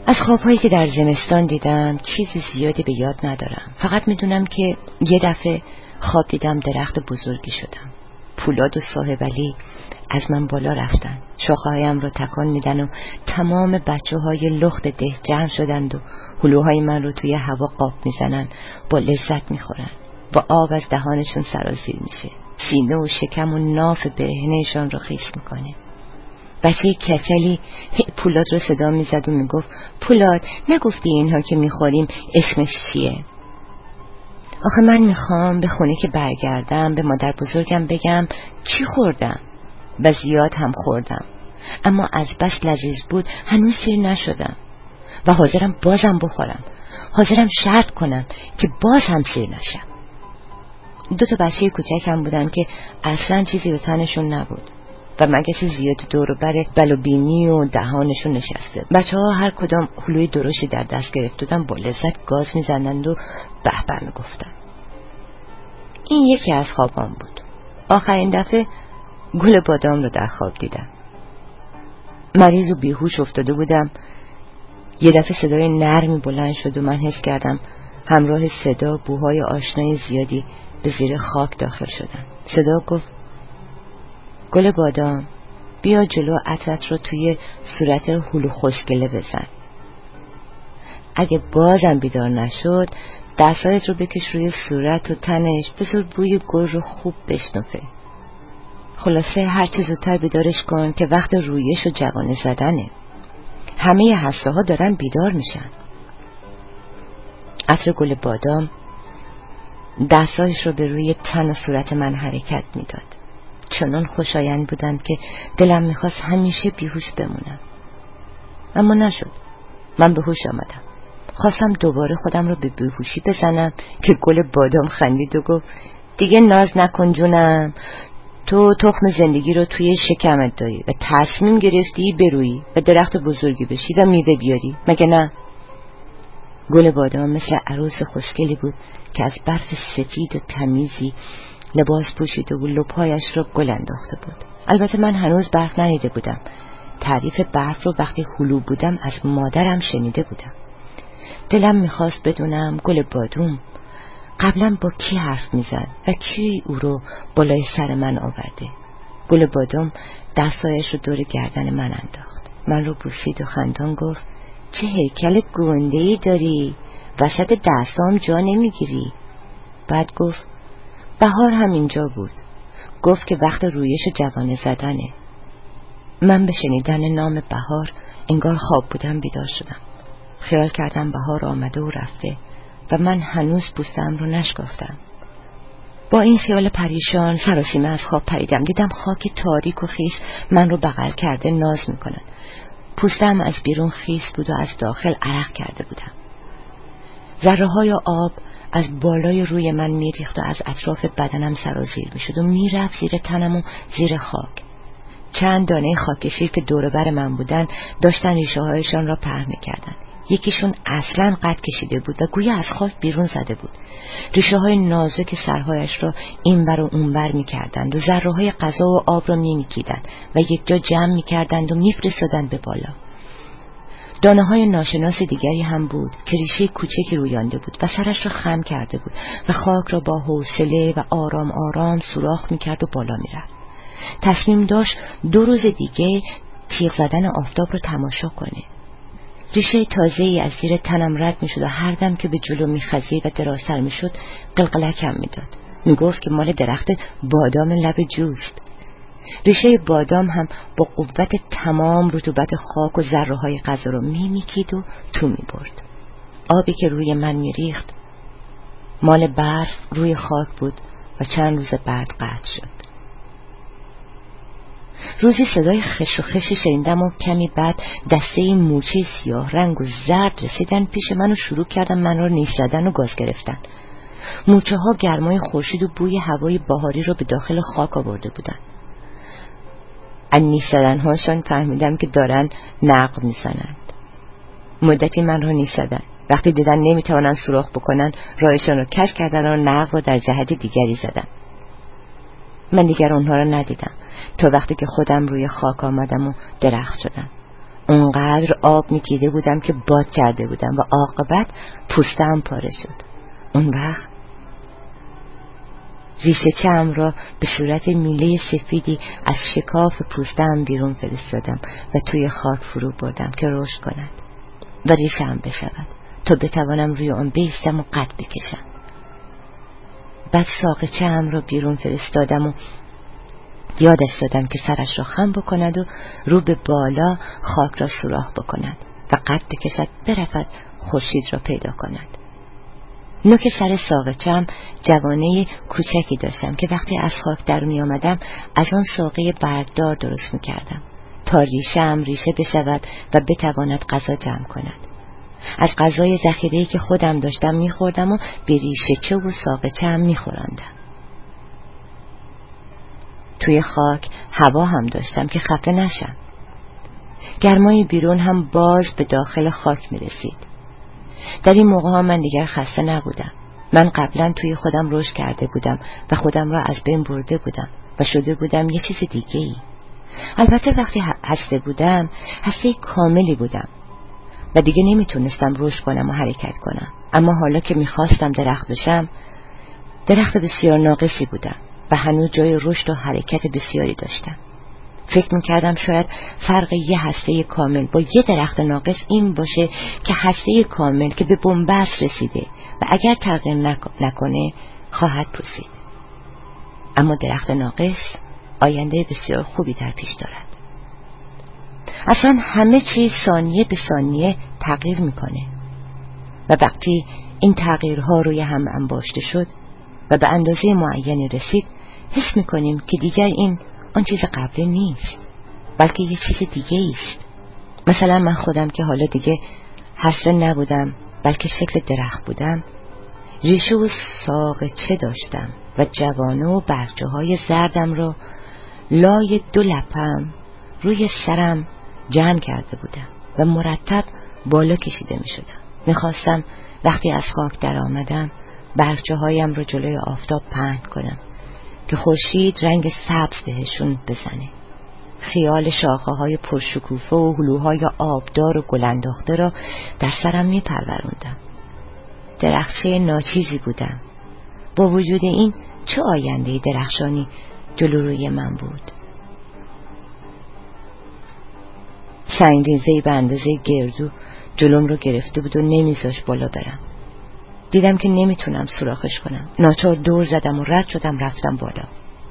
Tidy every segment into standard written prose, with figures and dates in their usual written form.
از خوابهایی که در زمستان دیدم چیز زیادی به یاد ندارم. فقط میدونم که یه دفعه خواب دیدم درخت بزرگی شدم. پولاد و صاحب علی از من بالا رفتن، شاخه‌هایم رو تکان میدن و تمام بچه‌های لخت ده جمع شدند و هلوهای من رو توی هوا قاب میزنن، با لذت میخورن و آب از دهانشون سرازیر میشه، سینه و شکم و ناف برهنه‌شان رو خیس میکنه. بچه کچلی پولاد رو صدا میزد و میگفت پولاد نگفتی اینها که میخوریم اسمش چیه؟ آخه من میخوام به خونه که برگردم به مادر بزرگم بگم چی خوردم و زیاد هم خوردم، اما از بس لذیذ بود هنوز سیر نشدم و حاضرم بازم بخورم، حاضرم شرط کنم که باز هم سیر نشم. 2 بچه کوچکم بودن که اصلا چیزی به تنشون نبود و مگس زیاد دور و بر بلوبینی و دهانشون نشسته. بچه‌ها هر کدام هلوی درشتی در دست گرفته بودن، با لذت گاز می‌زدند و به به می‌گفتن. این یکی از خوابام بود. آخرین دفعه گل بادام رو در خواب دیدم. مریض و بیهوش افتاده بودم. یه دفعه صدای نرمی بلند شد و من حس کردم همراه صدا بوهای آشنای زیادی به زیر خاک داخل شدن. صدا گفت گل بادام بیا جلو عطرت رو توی صورت هلو خوشگله بزن. اگه بازم بیدار نشد دستایت رو بکش روی صورت و تنش، بذار بوی گل رو خوب بشنفه. خلاصه هر چه زودتر بیدارش کن که وقت رویش و جوانه زدنه. همه حسه ها دارن بیدار میشن. عطر گل بادام دستایش رو به روی تن و صورت من حرکت میداد. چنان خوشایند بودند که دلم میخواست همیشه بیهوش بمونم، اما نشد. من به هوش آمدم. خواستم دوباره خودم رو به بیهوشی بزنم که گل بادام خندید و گفت دیگه ناز نکن جونم، تو تخم زندگی رو توی شکمت داری و تصمیم گرفتی برویی و درخت بزرگی بشی و میوه بیاری، مگه نه؟ گل بادام مثل عروس خوشگلی بود که از برف سفید و تمیزی لباس پوشیده و لپایش را گل انداخته بود. البته من هنوز برف ندیده بودم. تعریف برف رو وقتی هلو بودم از مادرم شنیده بودم. دلم میخواست بدونم گل بادام قبلا با کی حرف میزد و کی او رو بالای سر من آورده. گل بادام دستایش رو دور گردن من انداخت، من رو بوسید و خندان گفت چه هیکل گنده‌ای داری، وسط دستام جا نمیگیری. بعد گفت بهار هم اینجا بود، گفت که وقت رویش و جوانه زدنه. من به شنیدن نام بهار انگار خواب بودم بیدار شدم. خیال کردم بهار آمده و رفته و من هنوز پوستم رو نشکافتم. با این خیال پریشان سراسیمه از خواب پریدم. دیدم خاک تاریک و خیس من رو بغل کرده ناز میکنن. پوستم از بیرون خیس بود و از داخل عرق کرده بودم. ذره‌های آب از بالای روی من میریخت و از اطراف بدنم سرازیر میشد و میرفت زیر تنم و زیر خاک. چند دانه خاکشیر که دور بر من بودن داشتن ریشه هایشان را پهن میکردن. یکیشون اصلاً قد کشیده بود و گویا از خاک بیرون زده بود. ریشه های نازک سرهایش را اینور و اونور میکردند و ذره های غذا و آب را میمیکیدند و یک جا جمع میکردند و میفرستادند به بالا. دانه های ناشناس دیگری هم بود که ریشه کوچکی رویانده بود و سرش را خم کرده بود و خاک را با حوصله و آرام آرام سوراخ میکرد و بالا میرفت. تصمیم داشت 2 روز دیگه تیغ زدن آفتاب رو تماشا کنه. ریشه تازه‌ای از زیر تنم رد میشد و هر دم که به جلو میخزید و درازتر میشد قلقلکم میداد. میگفت که مال درخت بادام لب جوست. ریشه بادام هم با قوت تمام رطوبت خاک و ذره‌های غذا رو میمیکید و تو میبرد. آبی که روی من میریخت مال برف روی خاک بود و چند روز بعد قطع شد. روزی صدای خش و خشی شنیدم و کمی بعد دسته مورچه سیاه رنگ و زرد رسیدن پیش من و شروع کردن من را نیش زدن و گاز گرفتن. مورچه ها گرمای خورشید و بوی هوای بهاری را به داخل خاک آورده بودن. از نیش زدن هاشان فهمیدم که دارن نقب میزنند. مدتی من را نیش زدن. وقتی دیدن نمیتوانن سوراخ بکنن راهشان را کج کردن و نقب را در جهت دیگری زدن. من دیگر اونها را ندیدم تا وقتی که خودم روی خاک آمدم و درخت شدم. اونقدر آب میکیده بودم که باد کرده بودم و عاقبت پوستم پاره شد. اون وقت ریشه چم را به صورت میله سفیدی از شکاف پوستم بیرون فرستادم و توی خاک فرو بردم که رشد کند و ریشه‌ام بشود تا بتوانم روی آن بایستم و قد بکشم. بعد ساق چم را بیرون فرستادم و یادش دادم که سرش را خم بکند و رو به بالا خاک را سوراخ بکند و قد بکشد برود خورشید را پیدا کند. نوک سر ساق چم جوانه کوچکی داشتم که وقتی از خاک در می آمدم از آن ساقه برگدار درست می کردم تا ریشه‌ام ریشه بشود و بتواند غذا جمع کند. از غذای ذخیره‌ای که خودم داشتم می خوردم و به ریشه چه و ساق چم می خوراندم. توی خاک هوا هم داشتم که خفه نشم. گرمای بیرون هم باز به داخل خاک می رسید. در این موقع ها من دیگر خسته نبودم. من قبلا توی خودم رشد کرده بودم و خودم را از بین برده بودم و شده بودم یه چیز دیگه ای. البته وقتی هسته بودم هسته کاملی بودم و دیگه نمیتونستم رشد کنم و حرکت کنم. اما حالا که میخواستم درخت بشم، درخت بسیار ناقصی بودم و هنوز جای رشد و حرکت بسیاری داشتم. فکر میکردم شاید فرق یه هسته کامل با یه درخت ناقص این باشه که هسته کامل که به بنبست رسیده و اگر تغییر نکنه خواهد پوسید. اما درخت ناقص آینده بسیار خوبی در پیش دارد. اصلا همه چیز ثانیه به ثانیه تغییر میکنه و وقتی این تغییرها روی هم انباشته شد و به اندازه معینی رسید، حس میکنیم که دیگر این آن چیز قبلی نیست بلکه یه چیز دیگه است. مثلا من خودم که حالا دیگه هسته نبودم بلکه شکل درخت بودم، ریشه و ساقچه داشتم و جوانه و برجه های زردم را لای دو لپم روی سرم جمع کرده بودم و مرتب بالا کشیده می شدم. میخواستم وقتی از خاک در آمدم برجه هایم را جلوی آفتاب پهن کنم که خورشید رنگ سبز بهشون بزنه. خیال شاخه های پرشکوفه و هلوهای آبدار و گلانداخته را در سرم می پروروندم. درخچه ناچیزی بودم. با وجود این چه آینده درخشانی جلو روی من بود. سنگریزه‌ای به اندازه گردو جلوم رو گرفته بود و نمیذاش بالا برم. دیدم که نمیتونم سوراخش کنم. ناچار دور زدم و رد شدم رفتم بالا.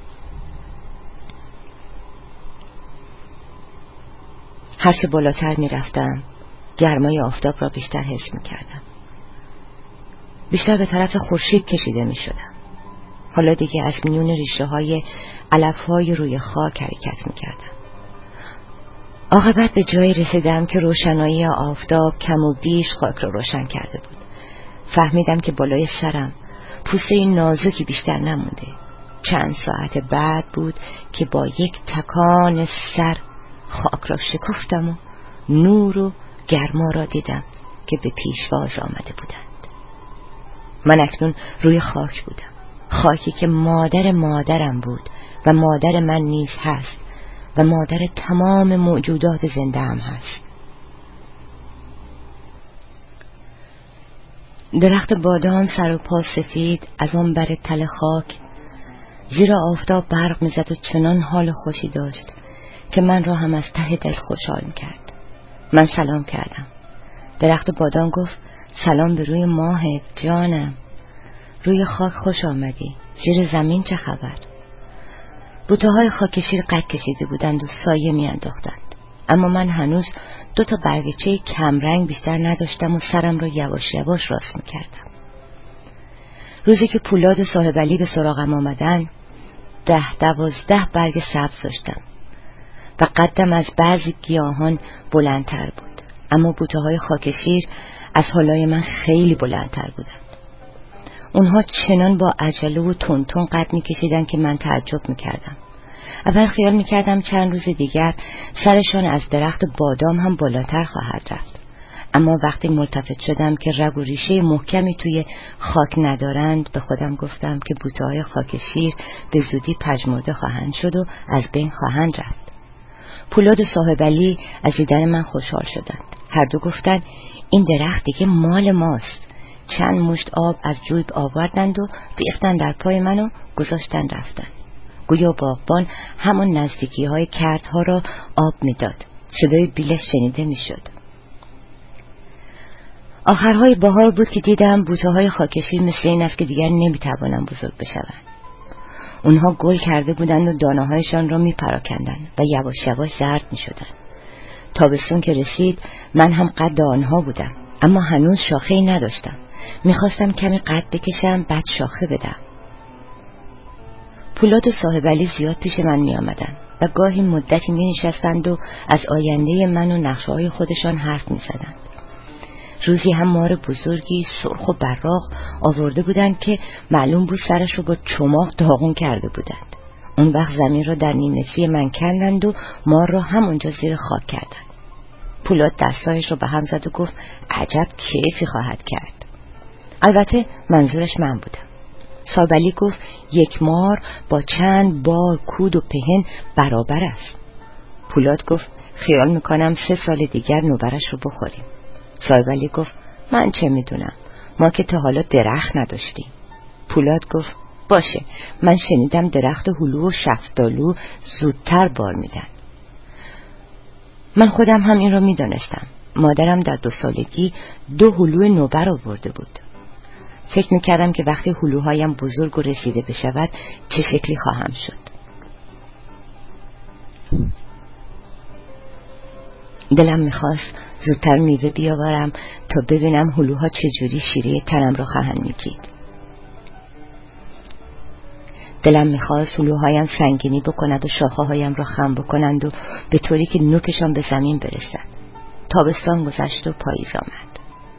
هرچه بالاتر میرفتم گرمای آفتاب را بیشتر حس میکردم. بیشتر به طرف خورشید کشیده میشدم. حالا دیگه از میون ریشه های علف های روی خاک حرکت میکردم. عاقبت به جایی رسیدم که روشنایی آفتاب کم و بیش خاک را روشن کرده بود. فهمیدم که بالای سرم پوسته نازکی بیشتر نمونده. چند ساعت بعد بود که با یک تکان سر خاک را شکفتم و نور و گرما را دیدم که به پیشواز آمده بودند. من اکنون روی خاک بودم، خاکی که مادر مادرم بود و مادر من نیز هست و مادر تمام موجودات زنده هم هست. درخت بادام سر و پا سفید از آن بر تل خاک زیر آفتاب برق می‌زد و چنان حال خوشی داشت که من را هم از ته دل خوشحال می‌کرد. من سلام کردم. درخت بادام گفت سلام به روی ماهت جانم. روی خاک خوش آمدی. زیر زمین چه خبر؟ بوته‌های خاکشیر قد کشیده بودند و سایه می‌انداختند. اما من هنوز 2 برگچه کمرنگ بیشتر نداشتم و سرم را یواش یواش راست می‌کردم. روزی که پولاد و صاحب علی به سراغم آمدن 10-12 برگ سبز داشتم و قدم از بعضی گیاهان بلندتر بود، اما بوته‌های خاکشیر از حالای من خیلی بلندتر بودند. اونها چنان با عجله و تون قد می‌کشیدن که من تعجب می‌کردم. اول خیال می‌کردم چند روز دیگر سرشان از درخت بادام هم بالاتر خواهد رفت، اما وقتی ملتفت شدم که رگ و ریشه محکمی توی خاک ندارند به خودم گفتم که بوته‌های خاکشیر به زودی پژمرده خواهند شد و از بین خواهند رفت. پولاد و صاحب علی از دیدن من خوشحال شدند. هر دو گفتند این درخت دیگه مال ماست. چند مشت آب از جوی آوردند و ریختن در پای من و گذاشتن رفتن. گویا باغبان همون نزدیکی های کردها را آب میداد. صدای بیلش شنیده میشد. آخرهای بهار بود که دیدم بوته های خاکشیر مثل این است که دیگر نمیتوانند بزرگ بشوند. اونها گل کرده بودند و دانه هایشان را میپراکندند و یواش یواش زرد میشدند. تابستون که رسید من هم قد آنها بودم، اما هنوز شاخه‌ای نداشتم. میخواستم کمی قد بکشم بعد شاخه بدم. پولاد و صاحب علی زیاد پیش من می آمدن و گاهی مدتی می نشستند و از آینده من و نقشه های خودشان حرف می زدند. روزی هم مار بزرگی سرخ و براق آورده بودند که معلوم بود سرش رو با چماق داغون کرده بودند. اون وقت زمین را در نیمتری من کندند و مار را همونجا زیر خاک کردند. پولاد دستایش رو به هم زد و گفت عجب کیفی خواهد کرد. البته منظورش من بودم. صاحب علی گفت یک مار با چند بار کود و پهن برابر است. پولاد گفت خیال میکنم 3 سال دیگر نوبرش رو بخوریم. صاحب علی گفت من چه میدونم، ما که تا حالا درخت نداشتیم. پولاد گفت باشه، من شنیدم درخت هلو و شفتالو زودتر بار میدن. من خودم هم این را میدانستم. مادرم در 2 سالگی 2 هلو نوبر آورده بود. فکر میکردم که وقتی هلوهایم بزرگ و رسیده بشود چه شکلی خواهم شد. دلم میخواست زودتر میوه بیاورم تا ببینم هلوها چجوری شیره تنم را خواهند میکید. دلم میخواست هلوهایم سنگینی بکند و شاخه هایم را خم بکنند و به طوری که نوکشان به زمین برسد. تابستان گذشت و پاییز آمد.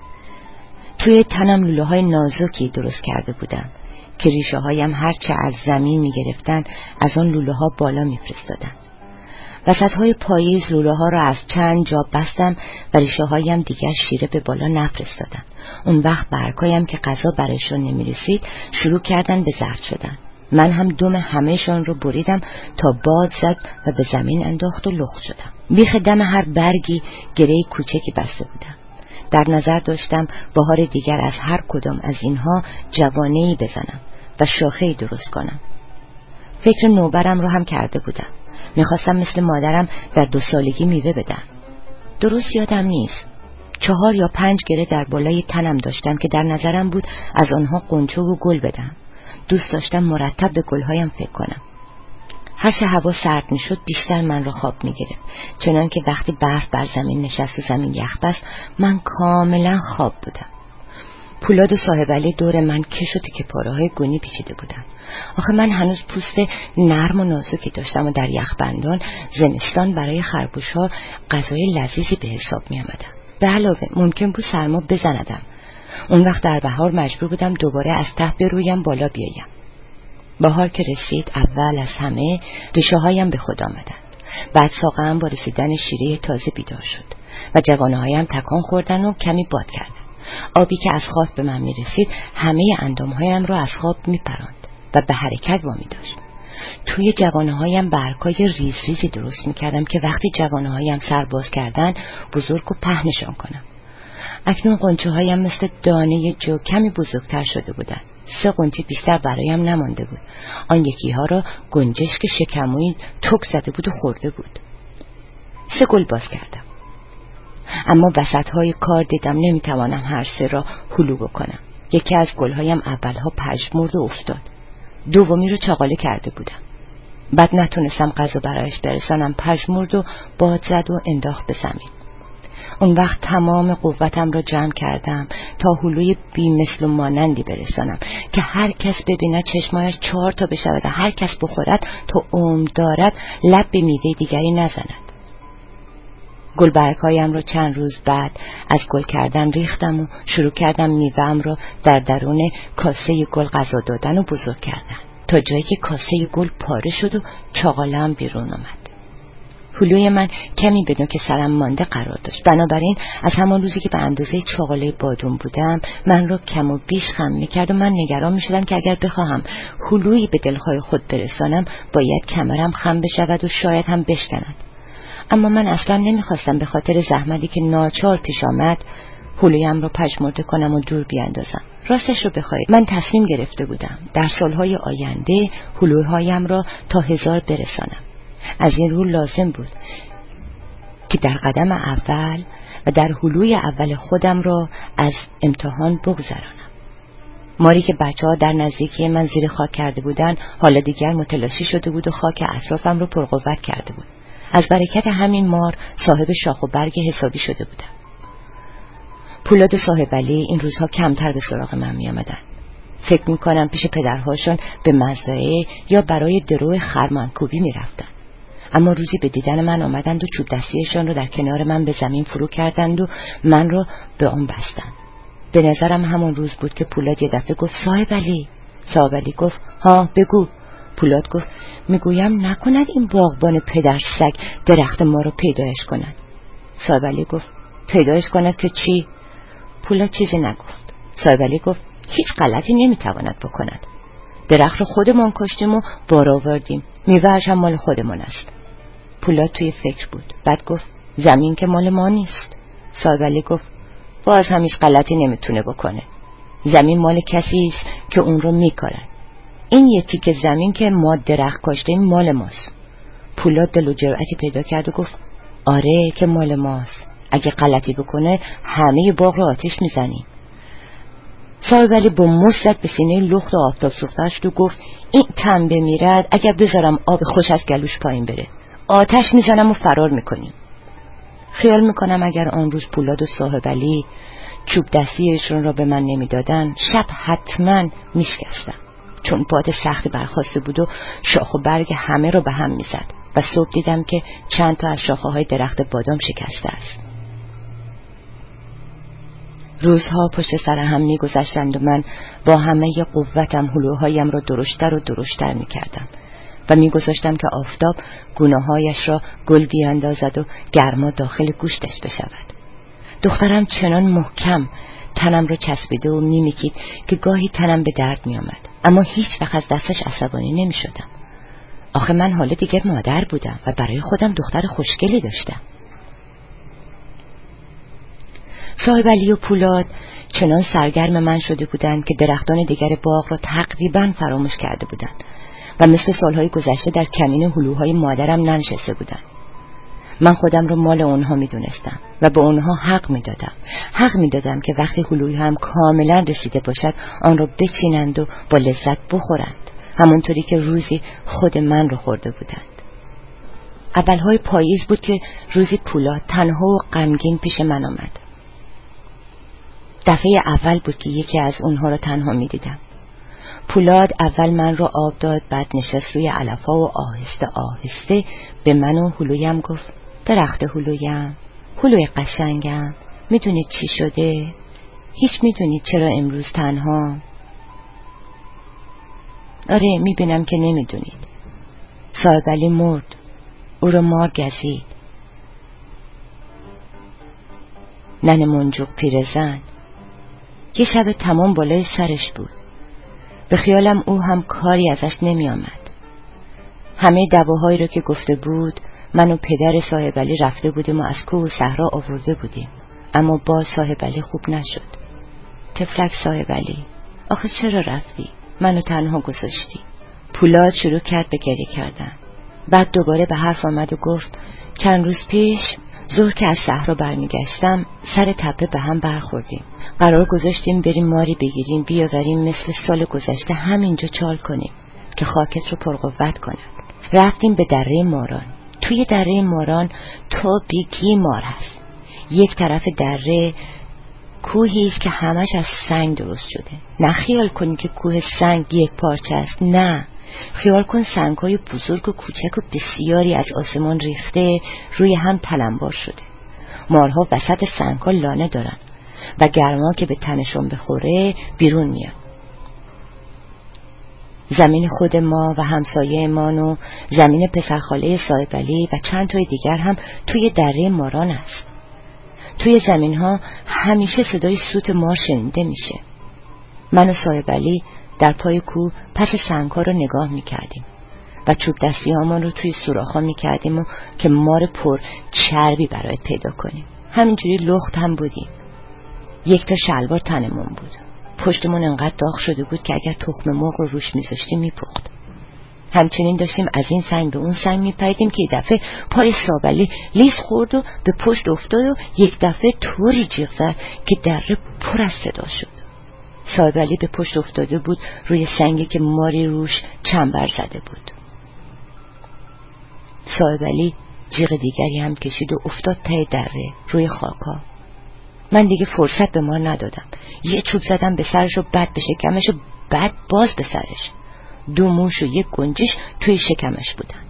توی تنم لوله های نازکی درست کرده بودم که ریشه هایم هرچه از زمین می گرفتن از آن لوله ها بالا می فرستادن. وسط های پاییز لوله ها را از چند جا بستم و ریشه هایم دیگر شیره به بالا نفرستادن. اون وقت برگایم که غذا برایشون نمی رسید شروع کردن به زرد شدن. من هم دم همهشان رو بریدم تا باد زد و به زمین انداخت و لخت شدم. بیخ دم هر برگی گره کوچکی بسته بودم. در نظر داشتم بهار دیگر از هر کدام از اینها جوانه‌ای بزنم و شاخه‌ای درست کنم. فکر نوبرم رو هم کرده بودم. میخواستم مثل مادرم در 2 سالگی میوه بدم. درست یادم نیست. 4 یا 5 گره در بالای تنم داشتم که در نظرم بود از آنها قنچه و گل بدم. دوست داشتم مرتب به گلهایم فکر کنم. هر چه هوا سرد میشد بیشتر من را خواب میگرفت، چنان که وقتی برف بر زمین نشست و زمین یخ بست من کاملا خواب بودم. پولاد و صاحب علی دور من کش و تکه پاره‌های گونی پیچیده بودم. آخه من هنوز پوست نرم و نازکی داشتم و در یخبندان زمستان برای خرگوش‌ها غذای لذیذی به حساب می‌آمدم. به علاوه ممکن بود سرما بزندم. اون وقت در بهار مجبور بودم دوباره از ته برویم بالا بیایم. بهار که رسید اول از همه ریشه هایم به خود آمدند. بعد ساقه‌ام با رسیدن شیره تازه بیدار شد و جوانه هایم تکان خوردن و کمی باد کردن. آبی که از خاک به من می رسید همه اندام هایم را از خواب می پراند و به حرکت وامی داشت. توی جوانه هایم برگ‌های ریز ریزی درست می کردم که وقتی جوانه هایم سر باز کردن بزرگ و پهنشان کنم. اکنون قنچه هایم مثل دانه جو کمی بزرگتر شده بودند. 3 قنچه بیشتر برایم نمانده بود. آن یکی ها را گنجشک شکمویی تک زده بود و خورده بود. 3 گل باز کردم. اما وسط های کار دیدم نمیتوانم هر 3 را هلو بکنم. یکی از گلهایم اولها پژمرد و افتاد. دومی رو چاقاله کرده بودم. بعد نتونستم غذا برایش برسانم، پژمرد و باد زد و انداخت به زمین. اون وقت تمام قوتم را جمع کردم تا هلوی بی مثل و مانندی برسانم که هر کس ببیند چشمایش 4 تا بشود و هر کس بخورد تا عمر دارد لب به میوه دیگری نزند. گلبرگ‌هایم را چند روز بعد از گل کردن ریختم و شروع کردم میوه‌ام را در درون کاسه گل غذا دادن و بزرگ کردن تا جایی که کاسه گل پاره شد و چاقاله‌ام بیرون آمد. هلوی من کمی به نوک سرم مانده قرار داشت. بنابراین از همان روزی که به اندازه چاقاله بادون بودم من را کم و بیش خم می‌کرد و من نگران می‌شدم که اگر بخواهم هلویی به دلهای خود برسانم باید کمرم خم بشود و شاید هم بشکند. اما من اصلا نمیخواستم به خاطر زحمتی که ناچار پیش آمد هلویم رو پژمرده کنم و دور بیاندازم. راستش رو بخواید من تصمیم گرفته بودم در سالهای آینده هلوهایم را تا 1000 برسانم. از این رو لازم بود که در قدم اول و در هلوی اول خودم را از امتحان بگذرانم. ماری که بچه‌ها در نزدیکی من زیر خاک کرده بودند حالا دیگر متلاشی شده بود و خاک اطرافم را پرقوت کرده بود. از برکت همین مار صاحب شاخ و برگ حسابی شده بودم. پولاد صاحبعلی این روزها کمتر به سراغ من می آمدن. فکر می کنم پیش پدرهاشون به مزرعه یا برای درو خرمنکوبی می رفتن. اما روزی به دیدن من آمدند و چوب دستیشان رو در کنار من به زمین فرو کردند و من رو به آن بستند. به نظرم همون روز بود که پولاد یه دفعه گفت صاحبعلی. صاحبعلی گفت ها بگو. پولاد گفت میگویم نکند این باغبان پدر سگ درخت ما رو پیدایش کند. صاحبعلی گفت پیدایش کند که چی؟ پولاد چیزی نگفت. صاحبعلی گفت هیچ غلطی نمیتواند بکند. درخت رو خودمان کشتیم و بار آوردیم، میوه‌اش هم مال خودمان است. پولاد توی فکر بود. بعد گفت زمین که مال ما نیست. صاحبعلی گفت باز هم هیچ غلطی نمیتونه بکنه. زمین مال کسی است که اون رو میکارن. این یه تیکه زمین که ما درخت کاشتیم مال ماست. پولاد دل و جرأتی پیدا کرد و گفت آره که مال ماست. اگه غلطی بکنه همه باغ رو آتش میزنیم. صاحبعلی با مشت زد به سینه لخت و آفتاب سوخته‌اش و گفت این تن بمیرد اگر بذارم آب خوش از گلوش پایین بره آتش میزنم و فرار میکنیم. خیال میکنم اگر آن روز پولاد و صاحبعلی چوب دستیشون را به من نمیدادن شب حتما میشکستم، چون باد سختی برخاسته بود و شاخ و برگ همه را به هم میزد و صبح دیدم که چند تا از شاخه های درخت بادام شکسته است. روزها پشت سر هم میگذشتند و من با همه قوتم هلوهایم را درشتر و درشتر میکردم و میگذاشتم که آفتاب گونه‌هایش را گل بیاندازد و گرما داخل گوشتش بشود. دخترم چنان محکم تنم را چسبیده و میمیکید که گاهی تنم به درد میآمد، اما هیچ وقت از دستش عصبانی نمیشدم. آخه من حالا دیگر مادر بودم و برای خودم دختر خوشگلی داشتم. صاحبعلی و پولاد چنان سرگرم من شده بودند که درختان دیگر باغ را تقریباً فراموش کرده بودند و مثل سالهای گذشته در کمین هلوهای مادرم ننشسته بودند. من خودم رو مال اونها میدونستم و به اونها حق میدادم که وقتی هلوی هم کاملا رسیده باشد آن رو بچینند و با لذت بخورند، همونطوری که روزی خود من رو خورده بودند. اولهای پاییز بود که روزی پولاد تنها و غمگین پیش من آمد. دفعه اول بود که یکی از اونها رو تنها میدیدم. پولاد اول من رو آب داد، بعد نشست روی علفا و آهسته آهسته به من و هلویم گفت درخت هلویم، هلوی قشنگم، میدونید چی شده؟ هیچ میدونید چرا امروز تنها؟ آره میبینم که نمیدونید. صاحبعلی مرد، او رو مار گزید. ننه منجوق پیرزن یه شب تمام بالای سرش بود. به خیالم او هم کاری ازش نمی آمد. همه دواهایی رو که گفته بود من و پدر صاحبعلی رفته بودیم و از کوه و صحرا آورده بودیم، اما باز صاحبعلی خوب نشد. تفلک صاحبعلی، آخه چرا رفتی؟ منو تنها گذاشتی. پولاد شروع کرد به گریه کردن. بعد دوباره به حرف آمد و گفت چند روز پیش ظهر که از صحرا برمیگشتم سر تپه به هم برخوردیم. قرار گذاشتیم بریم ماری بگیریم بیاوریم مثل سال گذشته همینجا چال کنیم که خاکت رو پرقوت کند. رفتیم به دره ماران. توی دره ماران تو بیگی مار هست. یک طرف دره کوهی است که همش از سنگ درست شده. نه خیال کنی که کوه سنگ یک پارچه است، نه، خیال کن سنگ‌های بزرگ و کوچک و بسیاری از آسمان ریخته روی هم تلمبار شده. مارها وسط سنگ‌ها لانه دارن و گرما که به تنشون بخوره بیرون میان. زمین خود ما و همسایه ما و زمین پسرخاله صاحبعلی و چند تای دیگر هم توی دره ماران است. توی زمین‌ها همیشه صدای سوت مار شنیده میشه. من و صاحبعلی در پای کوه پس سنگ‌ها رو نگاه می‌کردیم و چوب دستی هامان رو توی سوراخ‌ها می‌کردیم و که مار پر چربی برای پیدا کنیم. همینجوری لخت هم بودیم. یک تا شلوار تنمون بود. پشتمون انقدر داغ شده بود که اگر تخم مرغ رو روش می‌ذاشتیم میپخت. همچنین داشتیم از این سنگ به اون سنگ میپریدیم که یک دفعه پای سابلی لیز خورد و به پشت افتاد و یک دفعه طوری جیغ زد که دره پر از صدا شد. سابلی به پشت افتاده بود روی سنگی که ماری روش چنبر زده بود. سابلی جیغ دیگری هم کشید و افتاد ته دره روی خاکا. من دیگه فرصت به مار ندادم. یه چوب زدم به سرش و بعد به شکمش و بعد باز به سرش. 2 موش و 1 گنجش توی شکمش بودن.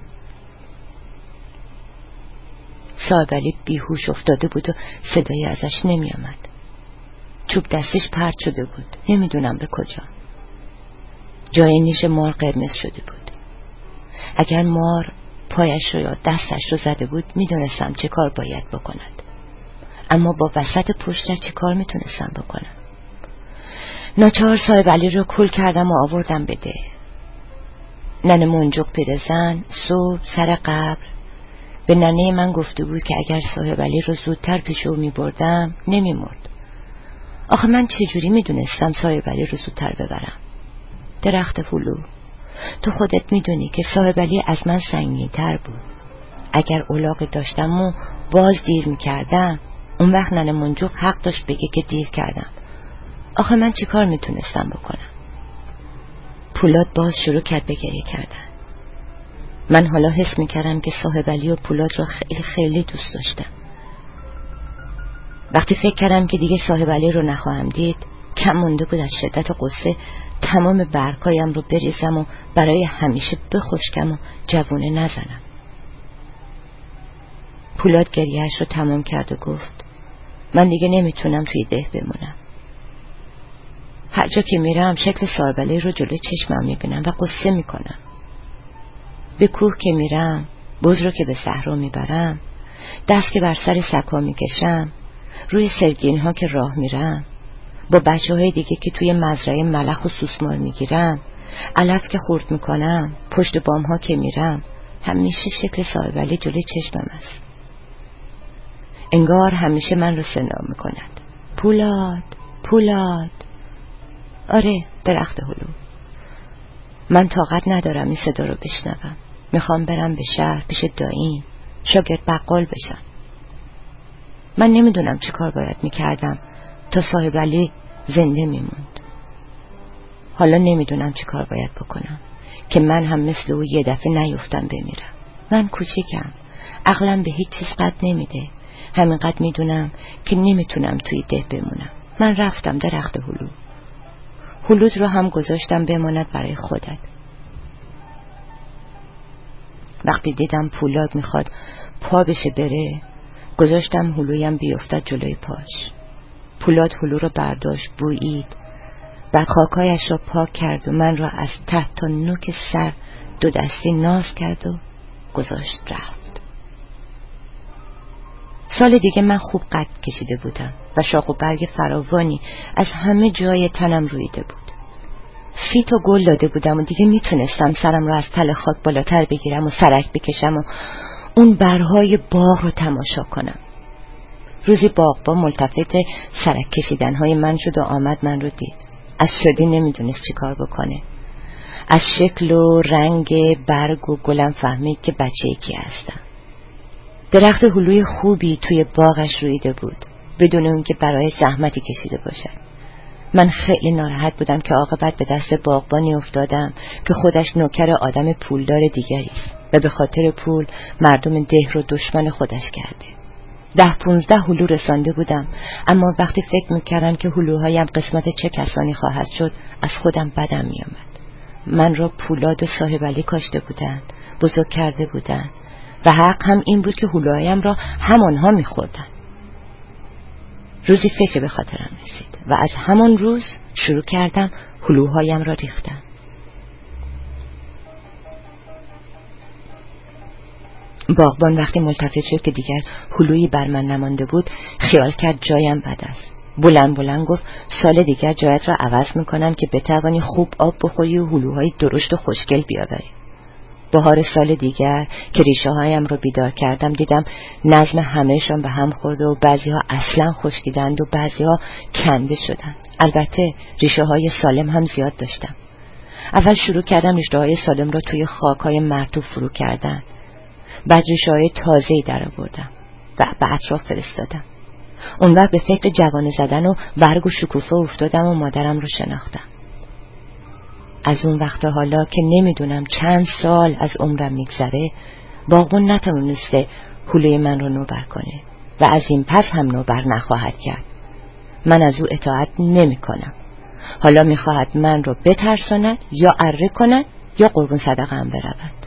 سابلی بیهوش افتاده بود و صدایی ازش نمی آمد. چوب دستش پرت شده بود، نمیدونم به کجا. جای نیش مار قرمز شده بود. اگر مار پایش رو یا دستش رو زده بود میدونستم چه کار باید بکند، اما با وسط پشتش چه کار میتونستم بکنم؟ ناچار سایبلی رو کل کردم و آوردم بده. ننه منجق پیرزن صبح سر قبر به ننه من گفته بود که اگر سایبلی رو زودتر پیش او میبردم نمیمرد. آخه من چجوری میدونستم سایبلی رو زودتر ببرم؟ درخت هلو، تو خودت میدونی که سایبلی از من سنگین‌تر بود. اگر الاغی داشتم و باز دیر میکردم اون وقت ننه منجق حق داشت بگه که دیر کردم. آخه من چی کار میتونستم بکنم؟ پولاد باز شروع کرد به گریه کردن. من حالا حس میکردم که صاحبعلی و پولاد را خیلی خیلی دوست داشتم. وقتی فکر کردم که دیگه صاحبعلی رو نخواهم دید، کم مونده بود از شدت قصه تمام برگایم رو بریزم و برای همیشه بخشکم و جوونه نزنم. پولاد گریهش رو تمام کرد و گفت من دیگه نمیتونم توی ده بمونم. هر جا که میرم شکل صاحبعلی رو جلوی چشمم میبینم و قصه میکنم. به کوه که میرم، بز رو که به صحرا میبرم، دست که بر سر سکا میکشم، روی سرگین ها که راه میرم، با بچه های دیگه که توی مزرعه ملخ و سوسمار میگیرم، علف که خورد میکنم، پشت بام ها که میرم، همیشه شکل صاحبعلی جلوی چشمم است. انگار همیشه من رو صدا میکند. پولاد، پولاد. آره، درخت هلو. من طاقت ندارم این صدا رو بشنوم. میخوام برم به شهر پیش داییم، شاگرد بقال بشم. من نمیدونم چی کار باید میکردم تا صاحبعلی زنده میموند. حالا نمیدونم چی کار باید بکنم که من هم مثل او یه دفعه نیفتم بمیرم. من کوچیکم، عقلم به هیچ چیز قد نمیده. همینقدر میدونم که نمیتونم توی ده بمونم. من رفتم درخت هلو. هلود رو هم گذاشتم بماند برای خودت. وقتی دیدم پولاد میخواد پا بشه بره، گذاشتم هلویم بیفتد جلوی پاش. پولاد هلو رو برداشت، بویید، بعد خاکایش را پاک کرد و من را از تحت تا نوک سر 2 دستی ناز کرد و گذاشت رفت. سال دیگه من خوب قد کشیده بودم و شاخ و برگ فراوانی از همه جای تنم رویده بود. فیت و گل داده بودم و دیگه میتونستم سرم رو از تل خاک بالاتر بگیرم و سرک بکشم و اون برهای باغ رو تماشا کنم. روزی باغبان ملتفت سرک کشیدنهای من شد و آمد من رو دید. از شدی نمیدونست چی کار بکنه. از شکل و رنگ برگ و گلم فهمید که بچه یکی هستم. درخت هلوی خوبی توی باغش رویده بود بدون اون که برای زحمتی کشیده باشد. من خیلی ناراحت بودم که عاقبت به دست باغبانی افتادم که خودش نوکر آدم پولدار دیگری است و به خاطر پول مردم ده رو دشمن خودش کرده. 10-15 هلو رسانده بودم، اما وقتی فکر میکردم که هلوهایم قسمت چه کسانی خواهد شد از خودم بدم میآمد. من را پولاد و صاحبعلی کاشته بودند، بزرگ کرده بودند و حق هم این بود که هلوهایم را همانها میخوردند. روزی فکر به خاطرم رسید و از همان روز شروع کردم هلوهایم را ریختم. باغبان وقتی ملتفت شد که دیگر هلویی بر من نمانده بود، خیال کرد جایم بد است. بلند بلند گفت سال دیگر جایت را عوض میکنم که بتوانی خوب آب بخوری و هلوهای درشت و خوشگل بیاوری. بهار سال دیگر که ریشه هایم رو بیدار کردم دیدم نظم همهشان به هم خورده و بعضی ها اصلا خشکیدند و بعضی ها کنده شدند. البته ریشه های سالم هم زیاد داشتم. اول شروع کردم ریشه های سالم رو توی خاک های مرطوب فرو کردن. بعد ریشه های تازه‌ای در آوردم و به اطراف فرستادم. اون وقت به فکر جوانه زدن و برگ و شکوفه افتادم و مادرم رو شناختم. از اون وقت حالا که نمیدونم چند سال از عمرم میگذره، باغبون نتونسته حوله من رو نوبر کنه و از این پس هم نوبر نخواهد کرد. من از او اطاعت نمی کنم. حالا میخواهد من رو بترساند یا اره کند یا قربون صدقه هم برود.